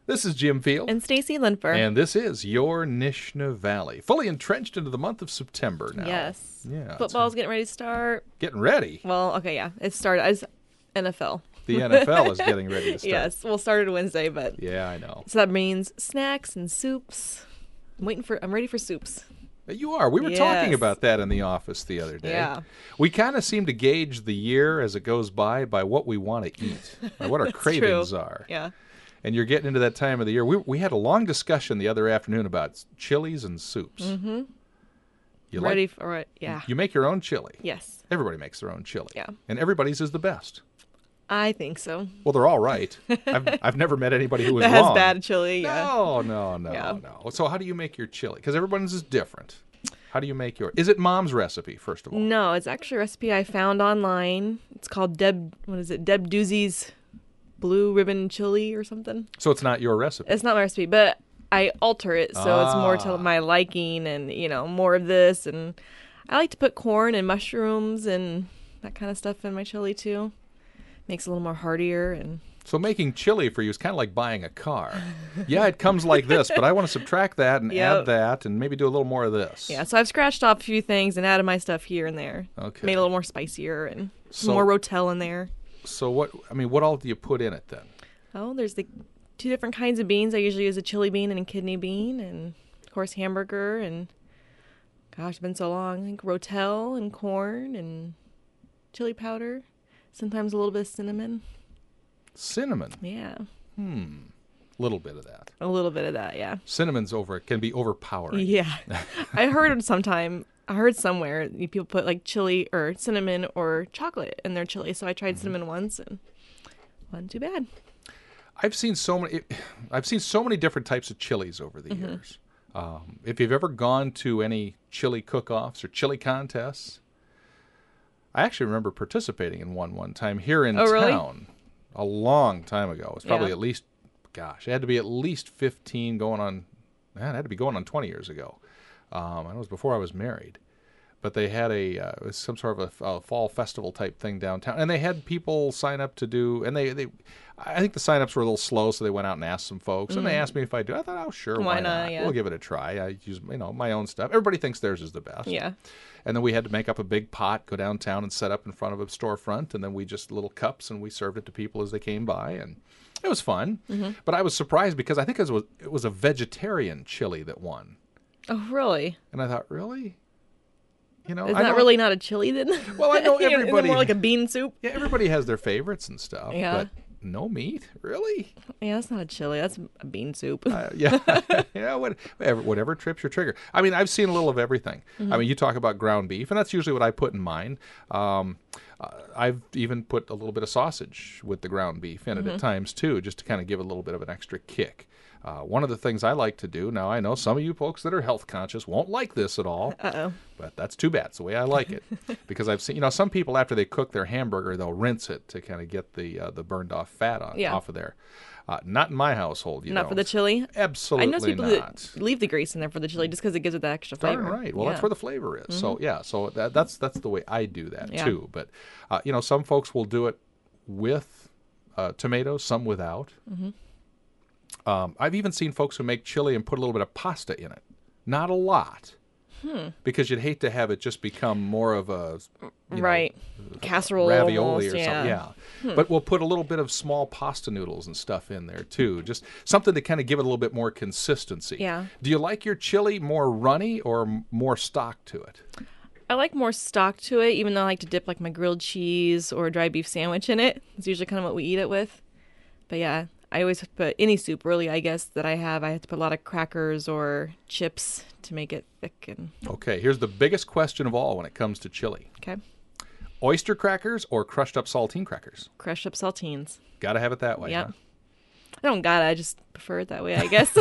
This is Jim Field. And Stacy Linfer. And this is your Nishna Valley. Fully entrenched into the month of September now. Yes. Yeah. Football's getting ready to start. Getting ready. Well, okay, yeah. It started as NFL. The NFL is getting ready to start. Yes. Well, started Wednesday, but. Yeah, I know. So that means snacks and soups. I'm ready for soups. You are. We were talking about that in the office the other day. Yeah. We kind of seem to gauge the year as it goes by what we want to eat, or what our cravings are. Yeah. And you're getting into that time of the year. We had a long discussion the other afternoon about chilies and soups. Mm-hmm. You ready for it? Yeah. You make your own chili. Yes. Everybody makes their own chili. Yeah. And everybody's is the best. I think so. Well, they're all right. I've never met anybody who was that wrong. has bad chili. Yeah. No. So how do you make your chili? Because everyone's is different. How do you make yours? Is it Mom's recipe, first of all? No, it's actually a recipe I found online. It's called Deb Doozy's Blue Ribbon Chili or something. So it's not your recipe? It's not my recipe, but I alter it so it's more to my liking and, more of this. And I like to put corn and mushrooms and that kind of stuff in my chili, too. Makes it a little more heartier. And so making chili for you is kind of like buying a car. Yeah, it comes like this, but I want to subtract that and add that and maybe do a little more of this. Yeah, so I've scratched off a few things and added my stuff here and there. Okay. Made it a little more spicier and some more Rotel in there. So what all do you put in it then? Oh, there's the two different kinds of beans. I usually use a chili bean and a kidney bean and, of course, hamburger and, gosh, it's been so long. I think Rotel and corn and chili powder. Sometimes a little bit of cinnamon. Cinnamon? Yeah. Little bit of that. A little bit of that, yeah. Cinnamon's can be overpowering. Yeah. I heard somewhere people put like chili or cinnamon or chocolate in their chili. So I tried cinnamon once and wasn't too bad. I've seen so many different types of chilies over the years. If you've ever gone to any chili cook-offs or chili contests, I actually remember participating in one time here in town. Really? A long time ago. It was probably it had to be at least 15 it had to be going on 20 years ago. And it was before I was married. But they had it was some sort of a fall festival type thing downtown. And they had people sign up to do, and I think the sign-ups were a little slow, so they went out and asked some folks. And they asked me if I do. I thought, oh, sure, why not? Yeah. We'll give it a try. I use, my own stuff. Everybody thinks theirs is the best. Yeah. And then we had to make up a big pot, go downtown and set up in front of a storefront, and then we just little cups, and we served it to people as they came by, and it was fun. But I was surprised because I think it was a vegetarian chili that won. Oh, really? And I thought, really? Is that really not a chili then? Well, I know everybody. Is it more like a bean soup? Yeah, everybody has their favorites and stuff. Yeah. But no meat? Really? Yeah, that's not a chili. That's a bean soup. Yeah. Whatever trips your trigger. I mean, I've seen a little of everything. I mean, you talk about ground beef, and that's usually what I put in mine. I've even put a little bit of sausage with the ground beef in it at times, too, just to kind of give it a little bit of an extra kick. One of the things I like to do, now I know some of you folks that are health conscious won't like this at all, but that's too bad. It's the way I like it. Because I've seen, some people after they cook their hamburger, they'll rinse it to kind of get the burned off fat off of there. Not in my household, Not for the chili? Absolutely not. I know people that leave the grease in there for the chili just because it gives it that extra flavor. Darn right. Well, that's where the flavor is. So, so that's the way I do that, too. But, some folks will do it with tomatoes, some without. I've even seen folks who make chili and put a little bit of pasta in it. Not a lot. Because you'd hate to have it just become more of a casserole, ravioli almost, or something. Yeah. But we'll put a little bit of small pasta noodles and stuff in there too. Just something to kind of give it a little bit more consistency. Yeah. Do you like your chili more runny or more stock to it? I like more stock to it, even though I like to dip like my grilled cheese or a dry beef sandwich in it. It's usually kind of what we eat it with. But yeah, I always put any soup, really, I guess, that I have to put a lot of crackers or chips to make it thick. Okay, here's the biggest question of all when it comes to chili. Okay. Oyster crackers or crushed up saltine crackers? Crushed up saltines. Gotta have it that way, Yep. huh? I don't gotta, I just prefer it that way, I guess.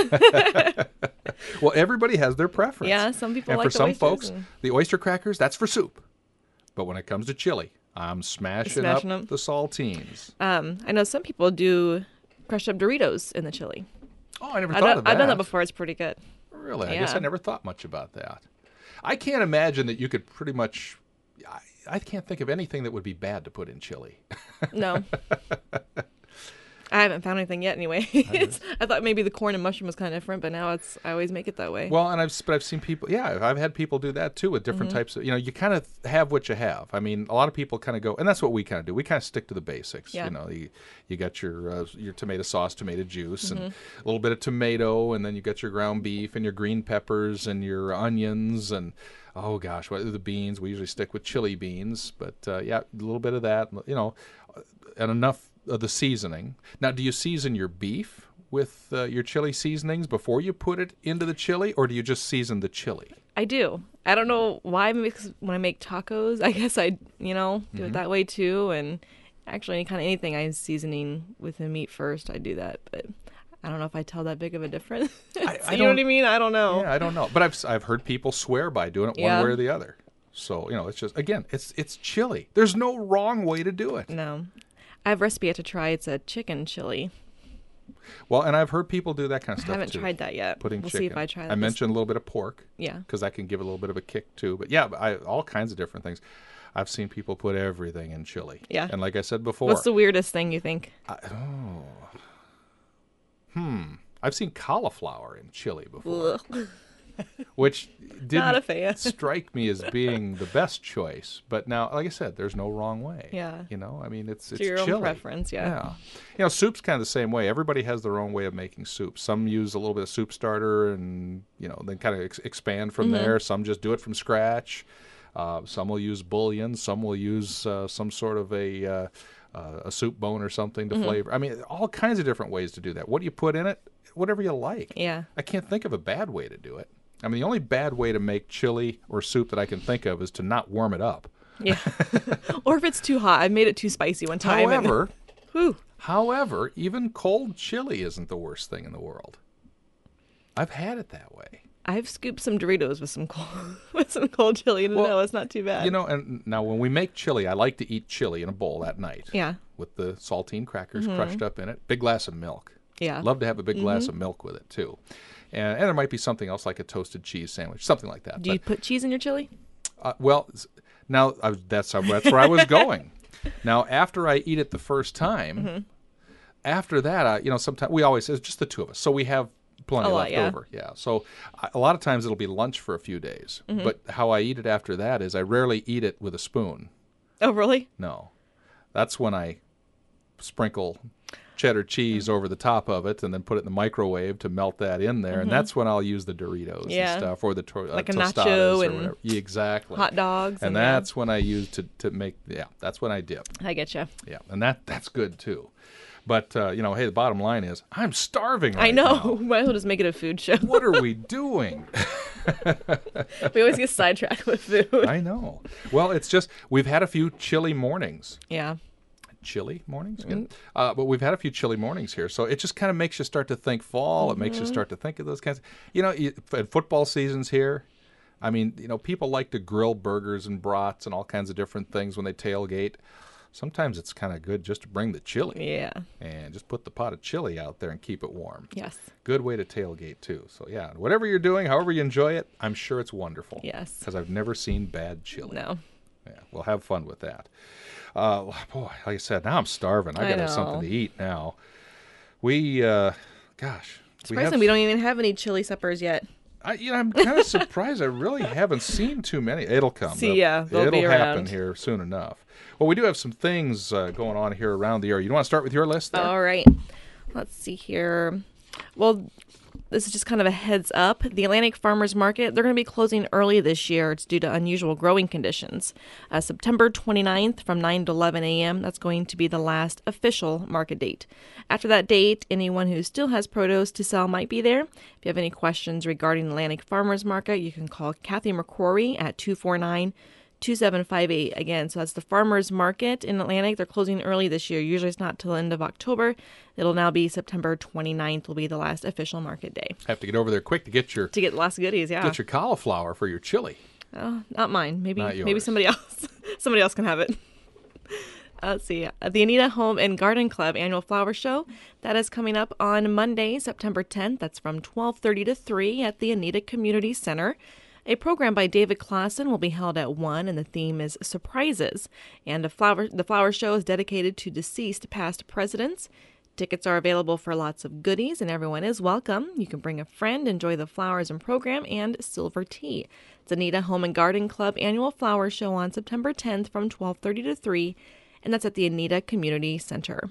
Well, everybody has their preference. Yeah, some people and like for some folks, and the oyster crackers, that's for soup. But when it comes to chili, I'm smashing up them. the saltines. I know some people do crushed up Doritos in the chili. Oh, I never thought of that. I've done that before. It's pretty good. Really? I Yeah. guess I never thought much about that. I can't imagine that you could pretty much... I can't think of anything that would be bad to put in chili. No. I haven't found anything yet anyway. I thought maybe the corn and mushroom was kind of different, but now I always make it that way. Well, and I've seen people, yeah, I've had people do that too with different types of, you kind of have what you have. I mean, a lot of people kind of go, and that's what we kind of do. We kind of stick to the basics. Yeah. You got your tomato sauce, tomato juice, and a little bit of tomato, and then you got your ground beef and your green peppers and your onions and, oh gosh, what are the beans? We usually stick with chili beans, but yeah, a little bit of that, and enough of the seasoning. Now, do you season your beef with your chili seasonings before you put it into the chili, or do you just season the chili? I do. I don't know why, because when I make tacos, I guess I, do it that way too. And actually, anything I'm seasoning with the meat first, I do that. But I don't know if I tell that big of a difference. You know what I mean? I don't know. Yeah, I don't know. But I've heard people swear by doing it one way or the other. So, it's just, again, it's chili. There's no wrong way to do it. No. I have a recipe I have to try. It's a chicken chili. Well, and I've heard people do that kind of stuff, I haven't tried that yet. Putting we'll chicken. See if I try that. I mentioned a little bit of pork. Yeah. Because that can give a little bit of a kick, too. But, yeah, all kinds of different things. I've seen people put everything in chili. Yeah. And like I said before. What's the weirdest thing you think? I've seen cauliflower in chili before. Which Not a fan. didn't strike me as being the best choice. But now, like I said, there's no wrong way. Yeah. I mean, it's your chili. own preference, yeah. Soup's kind of the same way. Everybody has their own way of making soup. Some use a little bit of soup starter and, then kind of expand from there. Some just do it from scratch. Some will use bouillon. Some will use some sort of a soup bone or something to flavor. I mean, all kinds of different ways to do that. What do you put in it? Whatever you like. Yeah. I can't think of a bad way to do it. I mean, the only bad way to make chili or soup that I can think of is to not warm it up. Yeah. Or if it's too hot. I made it too spicy one time. However, even cold chili isn't the worst thing in the world. I've had it that way. I've scooped some Doritos with some cold chili, and no, it's not too bad. And now when we make chili, I like to eat chili in a bowl that night. Yeah. With the saltine crackers crushed up in it. Big glass of milk. Yeah. Love to have a big glass of milk with it, too. And there might be something else like a toasted cheese sandwich, something like that. Do you put cheese in your chili? Well, now that's where I was going. Now, after I eat it the first time, after that, sometimes we always, it's just the two of us. So we have plenty left over. Yeah. So a lot of times it'll be lunch for a few days. But how I eat it after that is I rarely eat it with a spoon. Oh, really? No. That's when I sprinkle cheddar cheese over the top of it and then put it in the microwave to melt that in there. And that's when I'll use the Doritos and stuff, or the like a tostadas nacho or and whatever. Yeah, exactly. Hot dogs. And that's when I use to make, that's when I dip. I get you. Yeah, and that's good too. But, hey, the bottom line is I'm starving right I know. now. Might as well just make it a food show. What are we doing? We always get sidetracked with food. I know. Well, it's just we've had a few chilly mornings. Yeah. Chilly mornings? Good. But we've had a few chilly mornings here. So it just kind of makes you start to think fall. It makes you start to think of those kinds. And football season's here. I mean, people like to grill burgers and brats and all kinds of different things when they tailgate. Sometimes it's kind of good just to bring the chili. Yeah. And just put the pot of chili out there and keep it warm. Yes. Good way to tailgate, too. So, yeah, whatever you're doing, however you enjoy it, I'm sure it's wonderful. Yes. Because I've never seen bad chili. No. Yeah, we'll have fun with that. Boy, like I said, now I'm starving. I got to have something to eat now. We, Surprisingly, we don't even have any chili suppers yet. I'm kind of surprised. I really haven't seen too many. It'll come. They'll be happen around here soon enough. Well, we do have some things going on here around the area. You want to start with your list there? All right. Let's see here. Well, this is just kind of a heads up. The Atlantic Farmers Market, they're going to be closing early this year. It's due to unusual growing conditions. September 29th from 9 to 11 a.m., that's going to be the last official market date. After that date, anyone who still has produce to sell might be there. If you have any questions regarding the Atlantic Farmers Market, you can call Kathy McCrory at 249-2758. Again, so that's the Farmers Market in Atlantic. They're closing early this year. Usually it's not till the end of October. It'll now be September 29th will be the last official market day. Have to get over there quick to get lots of goodies, yeah. Get your cauliflower for your chili. Oh, not mine. Maybe Not somebody else. Somebody else can have it. Let's see. The Anita Home and Garden Club annual flower show, that is coming up on Monday, September 10th. That's from 12:30 to 3 at the Anita Community Center. A program by David Clausen will be held at 1, and the theme is surprises. And the flower show is dedicated to deceased past presidents. Tickets are available for lots of goodies, and everyone is welcome. You can bring a friend, enjoy the flowers and program, and silver tea. It's Anita Home and Garden Club annual flower show on September 10th from 12:30 to 3, and that's at the Anita Community Center.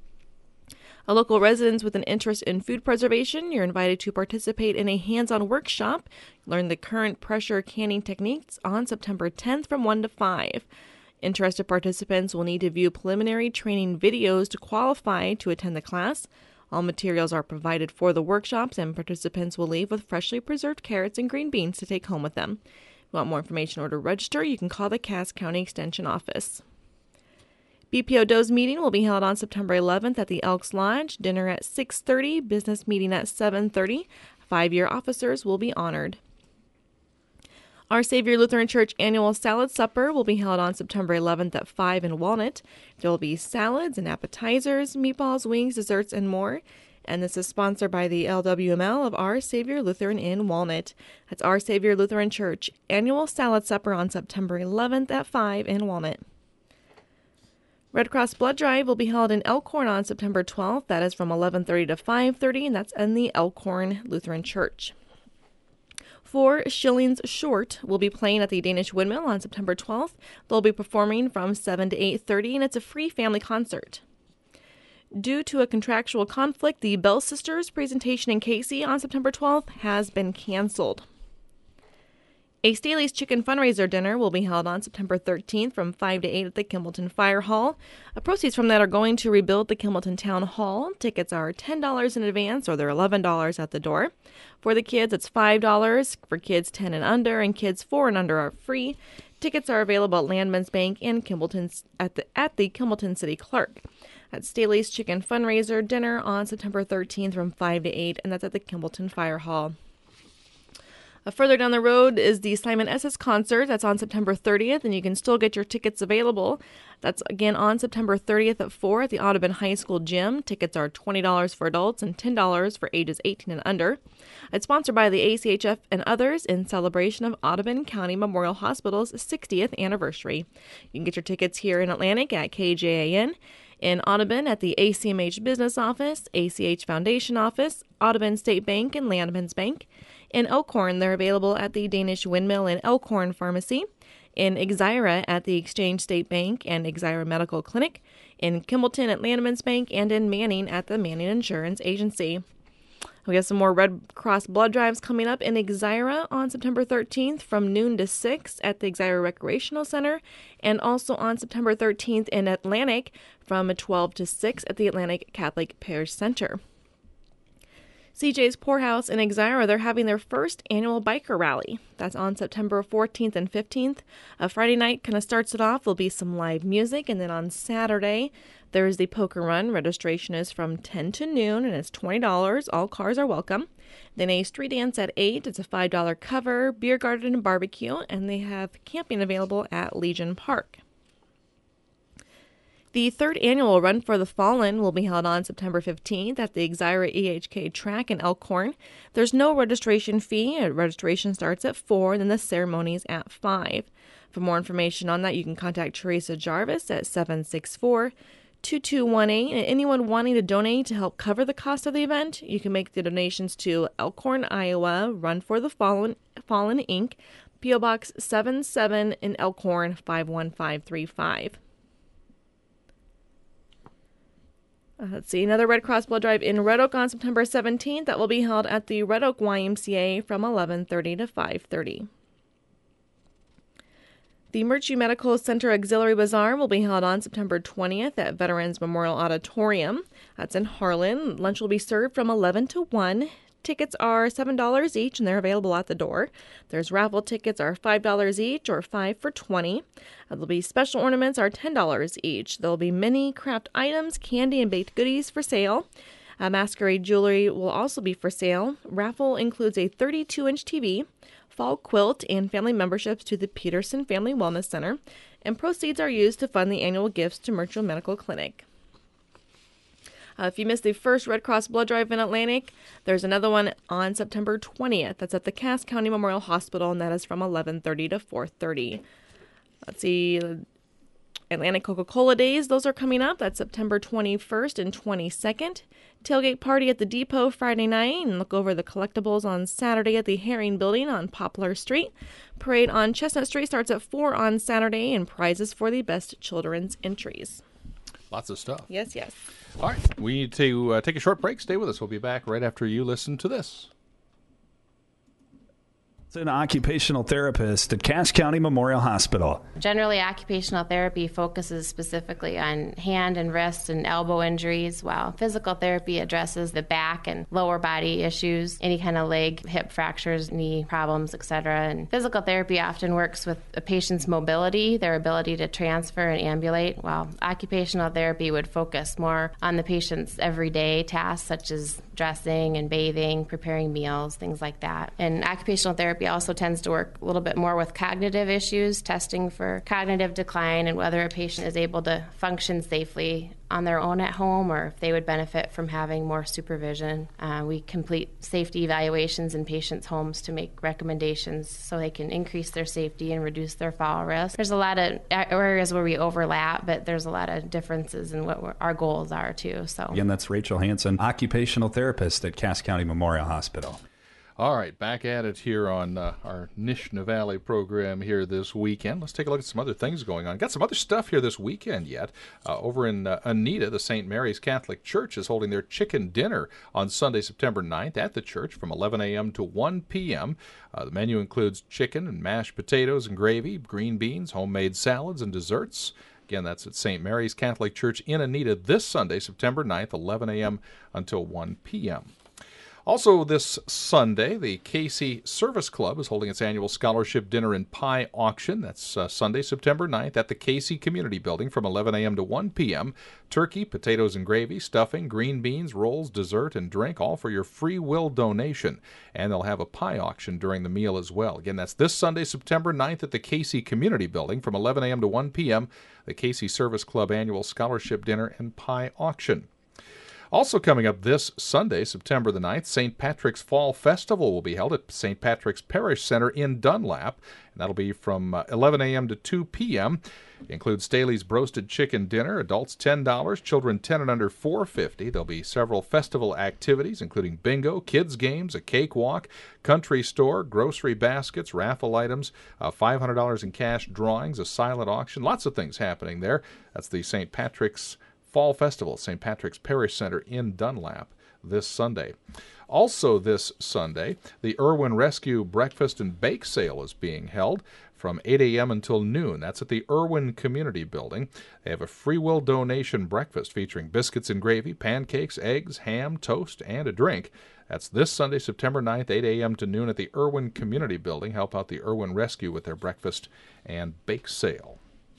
A local residents with an interest in food preservation, you're invited to participate in a hands-on workshop. Learn the current pressure canning techniques on September 10th from 1 to 5. Interested participants will need to view preliminary training videos to qualify to attend the class. All materials are provided for the workshops, and participants will leave with freshly preserved carrots and green beans to take home with them. If you want more information or to register, you can call the Cass County Extension Office. BPO-DOE's meeting will be held on September 11th at the Elks Lodge. Dinner at 6:30, business meeting at 7:30. 5-year officers will be honored. Our Savior Lutheran Church annual salad supper will be held on September 11th at 5 in Walnut. There will be salads and appetizers, meatballs, wings, desserts, and more. And this is sponsored by the LWML of Our Savior Lutheran in Walnut. That's Our Savior Lutheran Church annual salad supper on September 11th at 5 in Walnut. Red Cross Blood Drive will be held in Elkhorn on September 12th. That is from 11:30 to 5:30, and that's in the Elkhorn Lutheran Church. 4 Shillings Short will be playing at the Danish Windmill on September 12th. They'll be performing from 7 to 8:30, and it's a free family concert. Due to a contractual conflict, the Bell Sisters presentation in Casey on September 12th has been canceled. A Staley's Chicken fundraiser dinner will be held on September 13th from 5 to 8 at the Kimballton Fire Hall. Proceeds from that are going to rebuild the Kimballton Town Hall. Tickets are $10 in advance, or they're $11 at the door. For the kids, it's $5. For kids 10 and under, and kids 4 and under are free. Tickets are available at Landman's Bank and Kimballton's at the Kimballton City Clerk. At Staley's Chicken fundraiser dinner on September 13th from 5 to 8, and that's at the Kimballton Fire Hall. Further down the road is the Simon Esses concert. That's on September 30th, and you can still get your tickets available. That's again on September 30th at 4 at the Audubon High School gym. Tickets are $20 for adults and $10 for ages 18 and under. It's sponsored by the ACHF and others in celebration of Audubon County Memorial Hospital's 60th anniversary. You can get your tickets here in Atlantic at KJAN, in Audubon at the ACMH Business Office, ACH Foundation Office, Audubon State Bank, and Landman's Bank. In Elkhorn, they're available at the Danish Windmill and Elkhorn Pharmacy. In Exira at the Exchange State Bank and Exira Medical Clinic. In Kimballton at Landman's Bank, and in Manning at the Manning Insurance Agency. We have some more Red Cross blood drives coming up in Exira on September 13th from noon to 6 at the Exira Recreational Center, and also on September 13th in Atlantic from 12 to 6 at the Atlantic Catholic Parish Center. CJ's Poorhouse in Exira, they're having their first annual biker rally. That's on September 14th and 15th. Friday night kind of starts it off. There'll be some live music, and then on Saturday, there's the poker run. Registration is from 10 to noon, and it's $20. All cars are welcome. Then a street dance at 8. It's a $5 cover, beer garden and barbecue, and they have camping available at Legion Park. The 3rd annual Run for the Fallen will be held on September 15th at the Exira EHK track in Elkhorn. There's no registration fee. Registration starts at 4, and then the ceremony is at 5. For more information on that, you can contact Teresa Jarvis at 764-2218. And anyone wanting to donate to help cover the cost of the event, you can make the donations to Elkhorn, Iowa, Run for the Fallen Inc., P.O. Box 77 in Elkhorn, 51535. Let's see, another Red Cross blood drive in Red Oak on September 17th. That will be held at the Red Oak YMCA from 11:30 to 5:30. The Murchie Medical Center Auxiliary Bazaar will be held on September 20th at Veterans Memorial Auditorium. That's in Harlan. Lunch will be served from 11 to 1. Tickets are $7 each, and they're available at the door. There's raffle tickets are $5 each, or 5 for $20. There'll be special ornaments are $10 each. There'll be many craft items, candy, and baked goodies for sale. Masquerade jewelry will also be for sale. Raffle includes a 32-inch TV, fall quilt, and family memberships to the Peterson Family Wellness Center. And proceeds are used to fund the annual gifts to Murchie Medical Clinic. If you missed the first Red Cross blood drive in Atlantic, there's another one on September 20th. That's at the Cass County Memorial Hospital, and that is from 11:30 to 4:30. Let's see. Atlantic Coca-Cola Days, those are coming up. That's September 21st and 22nd. Tailgate party at the Depot Friday night, and look over the collectibles on Saturday at the Herring Building on Poplar Street. Parade on Chestnut Street starts at 4 on Saturday, and prizes for the best children's entries. Lots of stuff. Yes, yes. All right, we need to take a short break. Stay with us. We'll be back right after you listen to this. An occupational therapist at Cass County Memorial Hospital. Generally, occupational therapy focuses specifically on hand and wrist and elbow injuries, while physical therapy addresses the back and lower body issues, any kind of leg, hip fractures, knee problems, etc. And physical therapy often works with a patient's mobility, their ability to transfer and ambulate, while occupational therapy would focus more on the patient's everyday tasks, such as dressing and bathing, preparing meals, things like that. And occupational therapy also tends to work a little bit more with cognitive issues, testing for cognitive decline and whether a patient is able to function safely on their own at home or if they would benefit from having more supervision. We complete safety evaluations in patients' homes to make recommendations so they can increase their safety and reduce their fall risk. There's a lot of areas where we overlap, but there's a lot of differences in what our goals are too. So again, that's Rachel Hansen, occupational therapist at Cass County Memorial Hospital. All right, back at it here on our Nishna Valley program here this weekend. Let's take a look at some other things going on. Got some other stuff here this weekend yet. Over in Anita, the St. Mary's Catholic Church is holding their chicken dinner on Sunday, September 9th at the church from 11 a.m. to 1 p.m. The menu includes chicken and mashed potatoes and gravy, green beans, homemade salads, and desserts. Again, that's at St. Mary's Catholic Church in Anita this Sunday, September 9th, 11 a.m. until 1 p.m. Also this Sunday, the Casey Service Club is holding its annual scholarship dinner and pie auction. That's Sunday, September 9th at the Casey Community Building from 11 a.m. to 1 p.m. Turkey, potatoes and gravy, stuffing, green beans, rolls, dessert, and drink, all for your free will donation. And they'll have a pie auction during the meal as well. Again, that's this Sunday, September 9th at the Casey Community Building from 11 a.m. to 1 p.m. The Casey Service Club annual scholarship dinner and pie auction. Also coming up this Sunday, September the 9th, St. Patrick's Fall Festival will be held at St. Patrick's Parish Center in Dunlap, and that'll be from 11 a.m. to 2 p.m. It includes Staley's Broasted Chicken Dinner, adults $10, children 10 and under $4.50. There'll be several festival activities, including bingo, kids games, a cakewalk, country store, grocery baskets, raffle items, $500 in cash drawings, a silent auction, lots of things happening there. That's the St. Patrick's Fall Festival, St. Patrick's Parish Center in Dunlap this Sunday. Also this Sunday, the Irwin Rescue Breakfast and Bake Sale is being held from 8 a.m. until noon. That's at the Irwin Community Building. They have a free will donation breakfast featuring biscuits and gravy, pancakes, eggs, ham, toast, and a drink. That's this Sunday, September 9th, 8 a.m. to noon at the Irwin Community Building. Help out the Irwin Rescue with their breakfast and bake sale.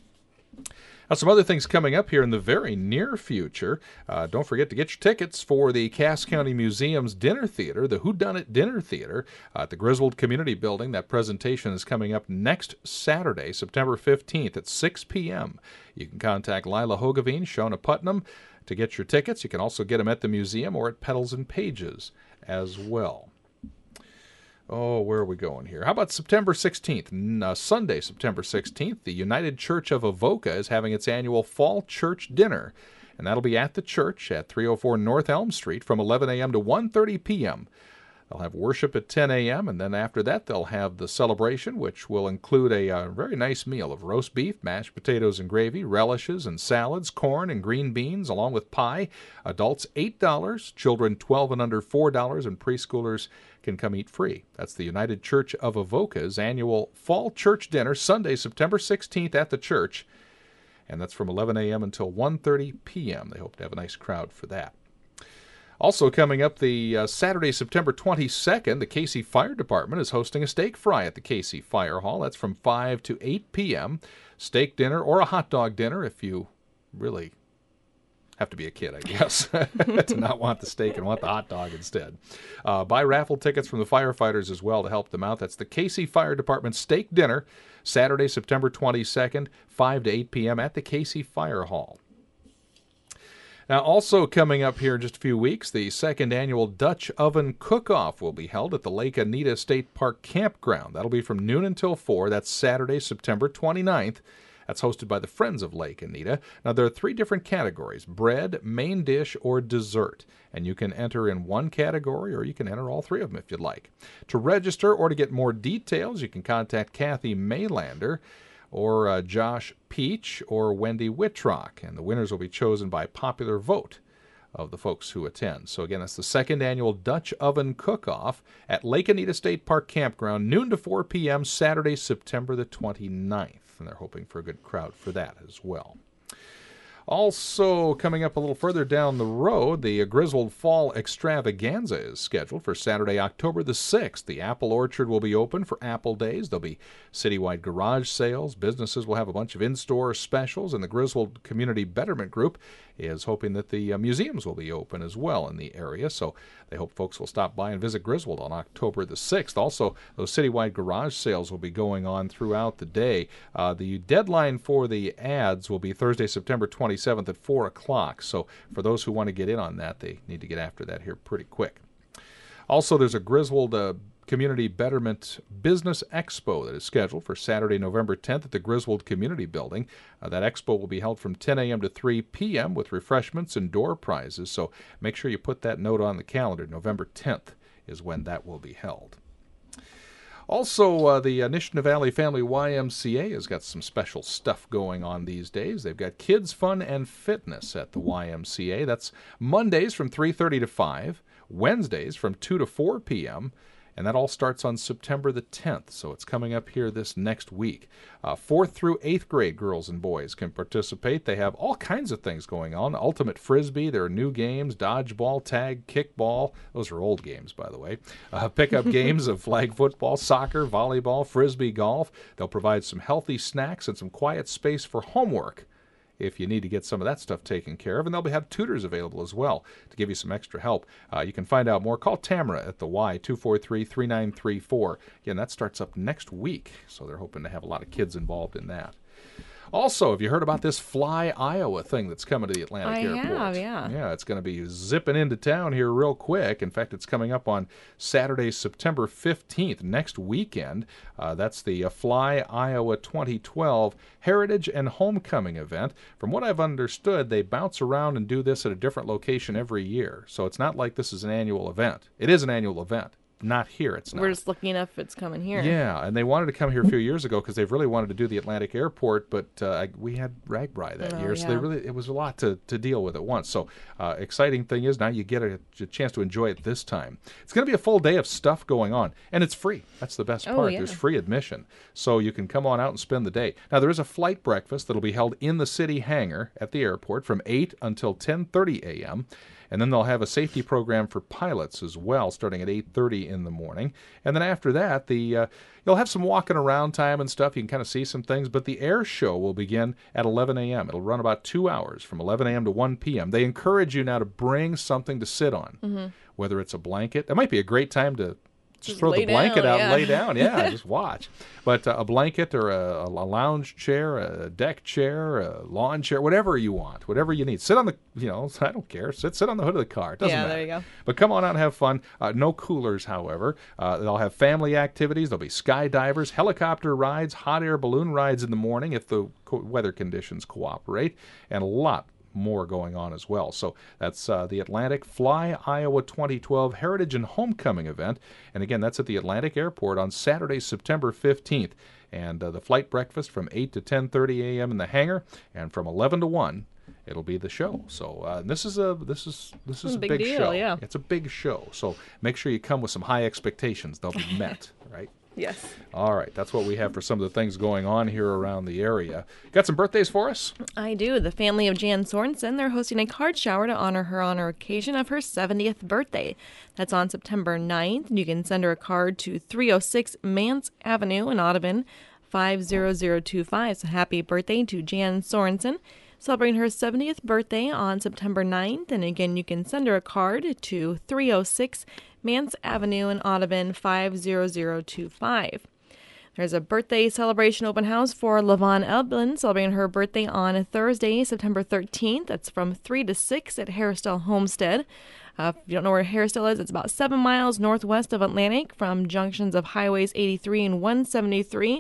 Now, some other things coming up here in the very near future. Don't forget to get your tickets for the Cass County Museum's Dinner Theater, the Whodunit Dinner Theater, at the Griswold Community Building. That presentation is coming up next Saturday, September 15th at 6 p.m. You can contact Lila Hogeveen, Shona Putnam, to get your tickets. You can also get them at the museum or at Petals and Pages as well. Oh, where are we going here? How about September 16th? Sunday, September 16th, the United Church of Avoca is having its annual Fall Church Dinner, and that'll be at the church at 304 North Elm Street from 11 a.m. to 1:30 p.m. They'll have worship at 10 a.m., and then after that they'll have the celebration, which will include a very nice meal of roast beef, mashed potatoes and gravy, relishes and salads, corn and green beans, along with pie. Adults $8, children 12 and under $4, and preschoolers can come eat free. That's the United Church of Avoca's annual Fall Church Dinner, Sunday, September 16th at the church, and that's from 11 a.m. until 1:30 p.m. They hope to have a nice crowd for that. Also coming up the Saturday, September 22nd, the Casey Fire Department is hosting a steak fry at the Casey Fire Hall. That's from 5 to 8 p.m. Steak dinner or a hot dog dinner if you really have to be a kid, I guess, to not want the steak and want the hot dog instead. Buy raffle tickets from the firefighters as well to help them out. That's the Casey Fire Department Steak Dinner, Saturday, September 22nd, 5 to 8 p.m. at the Casey Fire Hall. Now, also coming up here in just a few weeks, the second annual Dutch Oven Cook-Off will be held at the Lake Anita State Park Campground. That'll be from noon until 4. That's Saturday, September 29th That's hosted by the Friends of Lake Anita. Now, there are 3 different categories: bread, main dish, or dessert. And you can enter in one category, or you can enter all 3 of them if you'd like. To register or to get more details, you can contact Kathy Maylander or Josh Peach or Wendy Whitrock, and the winners will be chosen by popular vote of the folks who attend. So again, that's the 2nd annual Dutch Oven Cook-Off at Lake Anita State Park Campground, noon to 4 p.m., Saturday, September the 29th. And they're hoping for a good crowd for that as well. Also, coming up a little further down the road, the Griswold Fall Extravaganza is scheduled for Saturday, October the 6th. The Apple Orchard will be open for Apple Days. There'll be citywide garage sales. Businesses will have a bunch of in-store specials, and the Griswold Community Betterment Group is hoping that the museums will be open as well in the area. So they hope folks will stop by and visit Griswold on October the 6th. Also, those citywide garage sales will be going on throughout the day. The deadline for the ads will be Thursday, September 27th at 4 o'clock. So for those who want to get in on that, they need to get after that here pretty quick. Also, there's a Griswold Community Betterment Business Expo that is scheduled for Saturday, November 10th at the Griswold Community Building. That expo will be held from 10 a.m. to 3 p.m. with refreshments and door prizes. So make sure you put that note on the calendar. November 10th is when that will be held. Also, the Nishna Valley Family YMCA has got some special stuff going on these days. They've got Kids Fun and Fitness at the YMCA. That's Mondays from 3:30 to 5, Wednesdays from 2 to 4 p.m., and that all starts on September the 10th, so it's coming up here this next week. 4th through 8th grade girls and boys can participate. They have all kinds of things going on. Ultimate Frisbee, there are new games, dodgeball, tag, kickball. Those are old games, by the way. Pickup games of flag football, soccer, volleyball, Frisbee golf. They'll provide some healthy snacks and some quiet space for homework if you need to get some of that stuff taken care of. And they'll have tutors available as well to give you some extra help. You can find out more. Call Tamara at the Y, 243-3934. Again, that starts up next week, so they're hoping to have a lot of kids involved in that. Also, have you heard about this Fly Iowa thing that's coming to the Atlantic Airport? I have, yeah. Yeah, it's going to be zipping into town here real quick. In fact, it's coming up on Saturday, September 15th, next weekend. That's the Fly Iowa 2012 Heritage and Homecoming event. From what I've understood, they bounce around and do this at a different location every year. So it's not like this is an annual event. It is an annual event. Not here, it's not. We're just looking up if it's coming here. Yeah, and they wanted to come here a few years ago because they've really wanted to do the Atlantic Airport, but we had RAGBRAI that year, so it was a lot to deal with at once. So exciting thing is now you get a chance to enjoy it this time. It's going to be a full day of stuff going on, and it's free. That's the best part. Yeah. There's free admission, so you can come on out and spend the day. Now, there is a flight breakfast that will be held in the city hangar at the airport from 8 until 10:30 a.m., and then they'll have a safety program for pilots as well, starting at 8:30 in the morning. And then after that, you'll have some walking around time and stuff. You can kind of see some things. But the air show will begin at 11 a.m. It'll run about 2 hours, from 11 a.m. to 1 p.m. They encourage you now to bring something to sit on, whether it's a blanket. That might be a great time to just throw the blanket out and lay down. Yeah, just watch. But a blanket or a lounge chair, a deck chair, a lawn chair, whatever you want, whatever you need. Sit on the, I don't care. Sit on the hood of the car. It doesn't matter. There you go. But come on out and have fun. No coolers, however. They'll have family activities. There'll be skydivers, helicopter rides, hot air balloon rides in the morning if the weather conditions cooperate, and a lot more going on as well. So that's the Atlantic Fly Iowa 2012 Heritage and Homecoming event. And again, that's at the Atlantic Airport on Saturday, September 15th. And the flight breakfast from 8 to 10:30 a.m. in the hangar, and from 11 to 1 it'll be the show. So this is a big deal, show. Yeah. It's a big show. So make sure you come with some high expectations. They'll be met, right? Yes. All right, that's what we have for some of the things going on here around the area. Got some birthdays for us? I do. The family of Jan Sorensen, they're hosting a card shower to honor her on occasion of her 70th birthday. That's on September 9th, and you can send her a card to 306 Mance Avenue in Audubon, 50025. So happy birthday to Jan Sorensen, celebrating her 70th birthday on September 9th. And again, you can send her a card to 306 Mance Avenue in Audubon, 50025. There's a birthday celebration open house for Lavon Elblin, celebrating her birthday on Thursday, September 13th. That's from 3 to 6 at Harrisdale Homestead. If you don't know where Harrisdale is, it's about 7 miles northwest of Atlantic from junctions of Highways 83 and 173.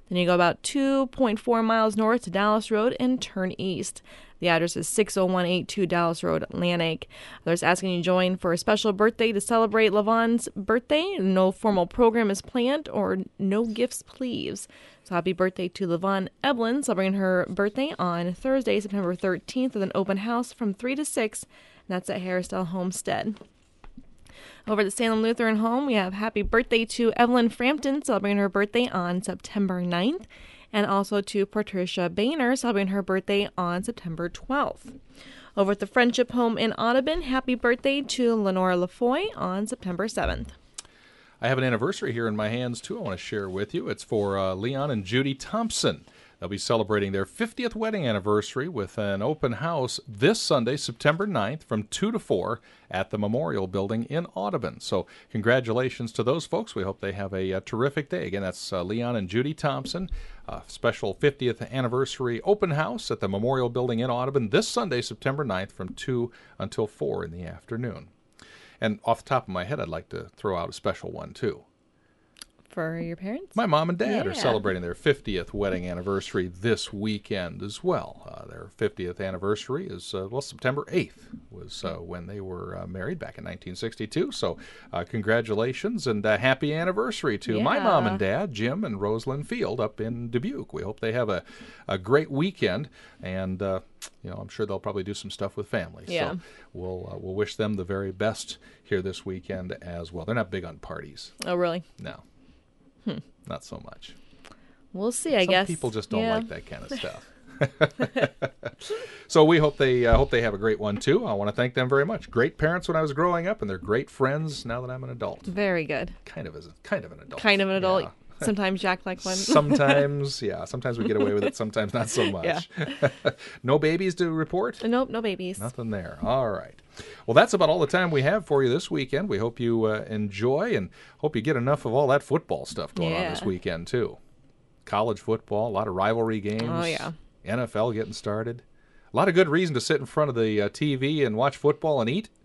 Then you go about 2.4 miles north to Dallas Road and turn east. The address is 60182 Dallas Road, Atlantic. Others asking you to join for a special birthday to celebrate Lavon's birthday. No formal program is planned or no gifts, please. So happy birthday to Lavon Eblin, celebrating her birthday on Thursday, September 13th, with an open house from 3 to 6, and that's at Harrisdale Homestead. Over at the Salem Lutheran Home, we have happy birthday to Evelyn Frampton, celebrating her birthday on September 9th, and also to Patricia Boehner, celebrating her birthday on September 12th. Over at the Friendship Home in Audubon, happy birthday to Lenora LaFoy on September 7th. I have an anniversary here in my hands, too, I want to share with you. It's for Leon and Judy Thompson. They'll be celebrating their 50th wedding anniversary with an open house this Sunday, September 9th, from 2 to 4 at the Memorial Building in Audubon. So congratulations to those folks. We hope they have a terrific day. Again, that's Leon and Judy Thompson, special 50th anniversary open house at the Memorial Building in Audubon this Sunday, September 9th, from 2 until 4 in the afternoon. And off the top of my head, I'd like to throw out a special one, too. For your parents? My mom and dad are Yeah. celebrating their 50th wedding anniversary this weekend as well. Their 50th anniversary is, September 8th was when they were married back in 1962. So congratulations and happy anniversary to my mom and dad, Jim and Rosalind Field, up in Dubuque. We hope they have a great weekend, and I'm sure they'll probably do some stuff with family. Yeah. So we'll wish them the very best here this weekend as well. They're not big on parties. Oh, really? No. Not so much. We'll see, I Some guess. people just don't like that kind of stuff. So we hope they have a great one too. I want to thank them very much. Great parents when I was growing up, and they're great friends now that I'm an adult. Very good. Kind of an adult. Kind of an adult. Yeah. Sometimes you act like one. Sometimes we get away with it. Sometimes not so much. Yeah. No babies to report? Nope, no babies. Nothing there. All right. Well, that's about all the time we have for you this weekend. We hope you enjoy and hope you get enough of all that football stuff going on this weekend, too. College football, a lot of rivalry games. Oh, yeah. NFL getting started. A lot of good reason to sit in front of the TV and watch football and eat.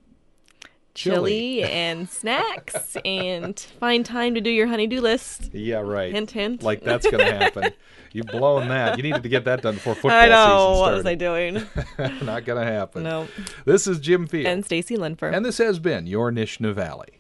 Chili and snacks and find time to do your honey-do list. Yeah, right. Hint, hint. Like that's going to happen. You've blown that. You needed to get that done before football I know. season started. What was I doing? Not going to happen. No. This is Jim Field. And Stacy Linfer. And this has been your Nishna Valley.